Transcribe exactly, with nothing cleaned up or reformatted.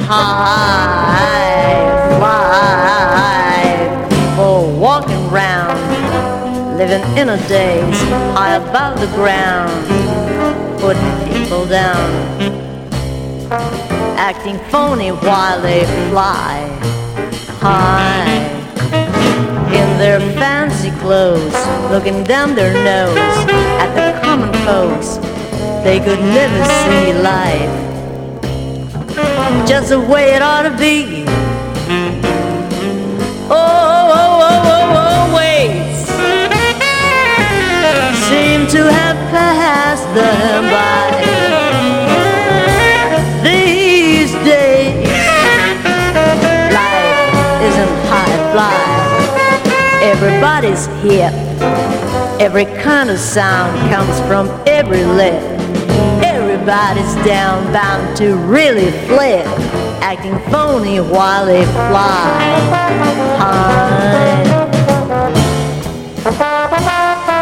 high fly. People walking round, living in a daze, high above the ground, putting people down, acting phony while they fly high in their fancy clothes, looking down their nose at the common folks. They could never see life just the way it ought to be. Oh, oh, oh, oh, oh, ways seem to have passed them by these days. Life isn't high fly. Everybody's hip. Every kind of sound comes from every lip. Everybody's down, bound to really flip, acting phony while they fly high.